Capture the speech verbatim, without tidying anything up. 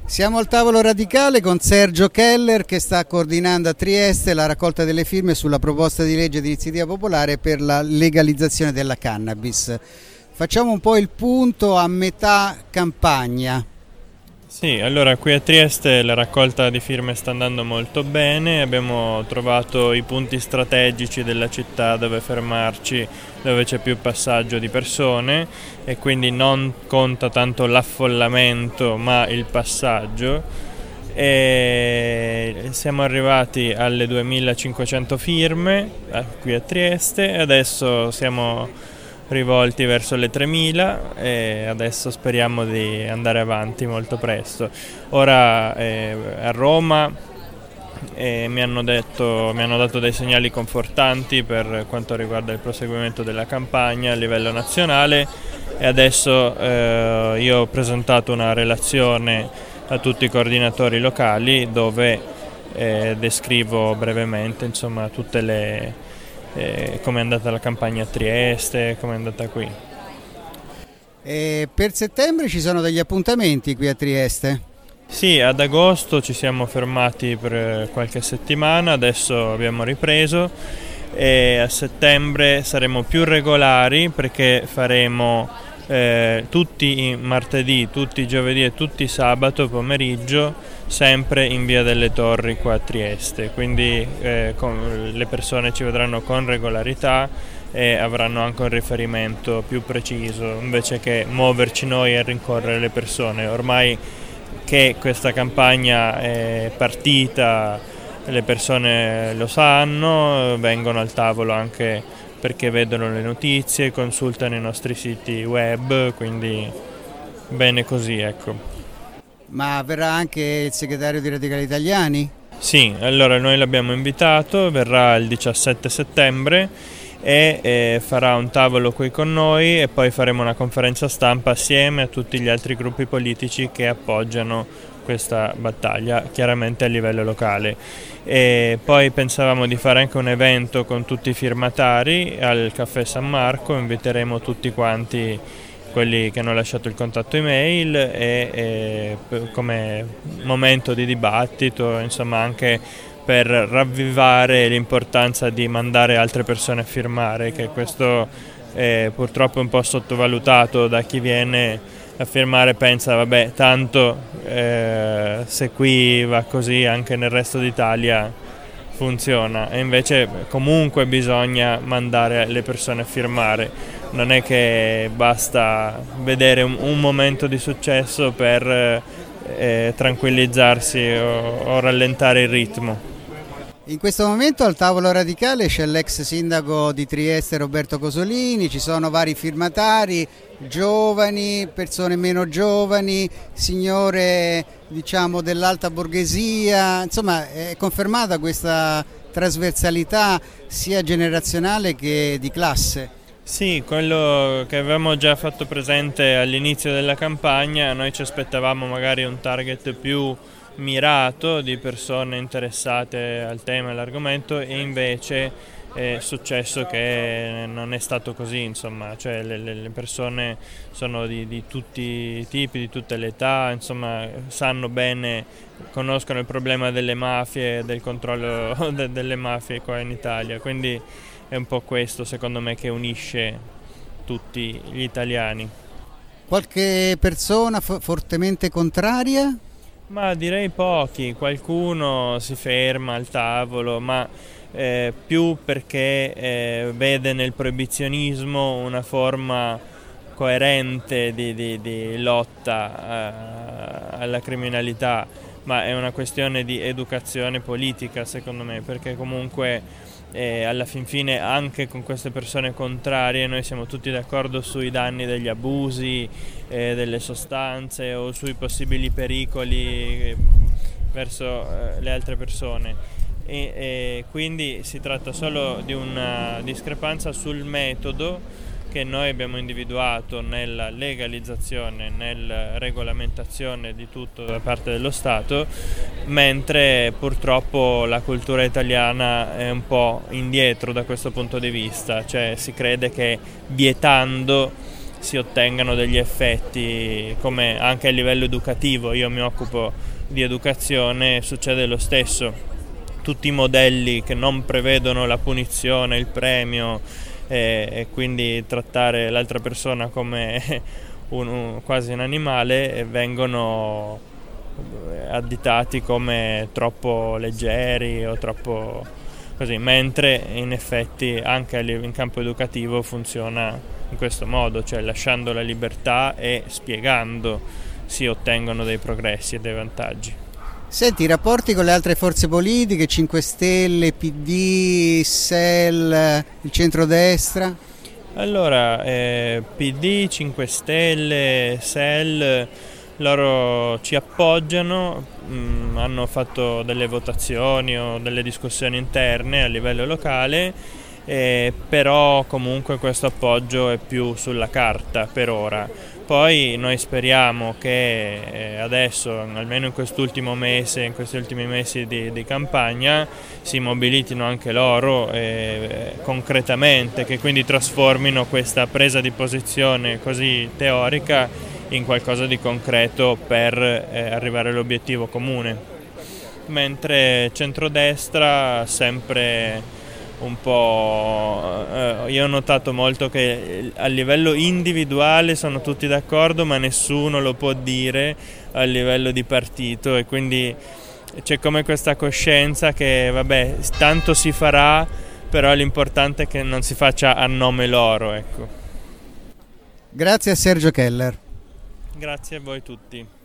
Siamo al tavolo radicale con Sergio Keller che sta coordinando a Trieste la raccolta delle firme sulla proposta di legge di iniziativa popolare per la legalizzazione della cannabis. Facciamo un po' il punto a metà campagna. Sì, allora qui a Trieste la raccolta di firme sta andando molto bene, abbiamo trovato i punti strategici della città dove fermarci, dove c'è più passaggio di persone e quindi non conta tanto l'affollamento ma il passaggio. E siamo arrivati alle duemilacinquecento firme qui a Trieste e adesso siamo rivolti verso le tremila e adesso speriamo di andare avanti molto presto. Ora eh, a Roma eh, mi hanno detto, mi hanno dato dei segnali confortanti per quanto riguarda il proseguimento della campagna a livello nazionale e adesso eh, io ho presentato una relazione a tutti i coordinatori locali dove eh, descrivo brevemente insomma tutte le Eh, come è andata la campagna a Trieste, come è andata qui. E per settembre ci sono degli appuntamenti qui a Trieste? Sì, ad agosto ci siamo fermati per qualche settimana, adesso abbiamo ripreso e a settembre saremo più regolari perché faremo eh, tutti i martedì, tutti i giovedì e tutti i sabato pomeriggio sempre in via delle Torri qua a Trieste, quindi eh, con, le persone ci vedranno con regolarità e avranno anche un riferimento più preciso invece che muoverci noi e rincorrere le persone. Ormai che questa campagna è partita le persone lo sanno, vengono al tavolo anche perché vedono le notizie, consultano i nostri siti web, quindi bene così, ecco. Ma verrà anche il segretario di Radicali Italiani? Sì, allora noi l'abbiamo invitato, verrà il diciassette settembre e eh, farà un tavolo qui con noi e poi faremo una conferenza stampa assieme a tutti gli altri gruppi politici che appoggiano questa battaglia, chiaramente a livello locale. E poi pensavamo di fare anche un evento con tutti i firmatari al Caffè San Marco, inviteremo tutti quanti quelli che hanno lasciato il contatto email e, e come momento di dibattito, insomma anche per ravvivare l'importanza di mandare altre persone a firmare, che questo è purtroppo un po' sottovalutato da chi viene a firmare, pensa vabbè tanto eh, se qui va così anche nel resto d'Italia funziona, e invece comunque bisogna mandare le persone a firmare. Non è che basta vedere un, un momento di successo per eh, tranquillizzarsi o, o rallentare il ritmo. In questo momento al tavolo radicale c'è l'ex sindaco di Trieste Roberto Cosolini, ci sono vari firmatari, giovani, persone meno giovani, signore diciamo dell'alta borghesia, insomma è confermata questa trasversalità sia generazionale che di classe. Sì, quello che avevamo già fatto presente all'inizio della campagna, noi ci aspettavamo magari un target più mirato di persone interessate al tema e all'argomento e invece è successo che non è stato così, insomma, cioè le, le persone sono di, di tutti i tipi, di tutte le età, insomma sanno bene, conoscono il problema delle mafie, del controllo de, delle mafie qua in Italia, quindi è un po' questo secondo me che unisce tutti gli italiani. Qualche persona fo- fortemente contraria? Ma direi pochi, qualcuno si ferma al tavolo, ma eh, più perché eh, vede nel proibizionismo una forma coerente di, di, di lotta eh, alla criminalità, ma è una questione di educazione politica secondo me, perché comunque e alla fin fine anche con queste persone contrarie noi siamo tutti d'accordo sui danni degli abusi eh, delle sostanze o sui possibili pericoli verso eh, le altre persone e, e quindi si tratta solo di una discrepanza sul metodo che noi abbiamo individuato nella legalizzazione, nella regolamentazione di tutto da parte dello Stato, mentre purtroppo la cultura italiana è un po' indietro da questo punto di vista, cioè si crede che vietando si ottengano degli effetti, come anche a livello educativo. Io mi occupo di educazione, succede lo stesso. Tutti i modelli che non prevedono la punizione, il premio e, e quindi trattare l'altra persona come un, un, quasi un animale vengono additati come troppo leggeri o troppo così, mentre in effetti anche in campo educativo funziona in questo modo, cioè lasciando la libertà e spiegando si ottengono dei progressi e dei vantaggi. Senti, i rapporti con le altre forze politiche, cinque Stelle, P D, S E L, il centrodestra? Allora, eh, P D, cinque Stelle, S E L, loro ci appoggiano, mh, hanno fatto delle votazioni o delle discussioni interne a livello locale, eh, però comunque questo appoggio è più sulla carta per ora. Poi noi speriamo che eh, adesso, almeno in quest'ultimo mese, in questi ultimi mesi di, di campagna, si mobilitino anche loro eh, concretamente, che quindi trasformino questa presa di posizione così teorica in qualcosa di concreto per eh, arrivare all'obiettivo comune. Mentre centrodestra sempre un po', eh, io ho notato molto che a livello individuale sono tutti d'accordo, ma nessuno lo può dire a livello di partito, e quindi c'è come questa coscienza che vabbè, tanto si farà, però l'importante è che non si faccia a nome loro, ecco. Grazie a Sergio Keller. Grazie a voi tutti.